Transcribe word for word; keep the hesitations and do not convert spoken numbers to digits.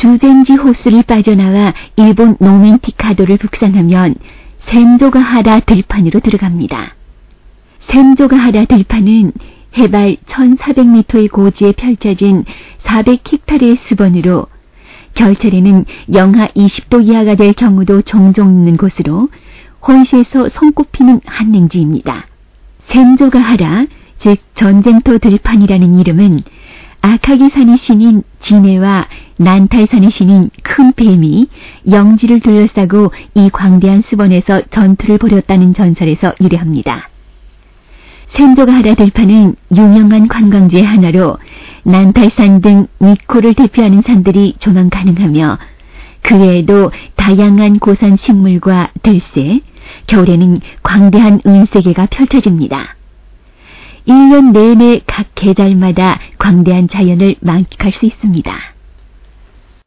주젠지 호수를 빠져나와 일본 노멘티카도를 북상하면 센조가하라 들판으로 들어갑니다. 센조가하라 들판은 해발 천사백 미터의 고지에 펼쳐진 사백 헥타르의 수번으로 겨울철에는 영하 이십 도 이하가 될 경우도 종종 있는 곳으로 혼시에서 손꼽히는 한랭지입니다. 센조가하라, 즉 전쟁터 들판이라는 이름은 아카기산의 신인 지네와 난탈산의 신인 큰 뱀이 영지를 둘러싸고 이 광대한 수번에서 전투를 벌였다는 전설에서 유래합니다. 센조가하라 들판은 유명한 관광지의 하나로 난탈산 등 니코를 대표하는 산들이 조망 가능하며 그 외에도 다양한 고산 식물과 들새, 겨울에는 광대한 은세계가 펼쳐집니다. 일 년 내내 각 계절마다 광대한 자연을 만끽할 수 있습니다.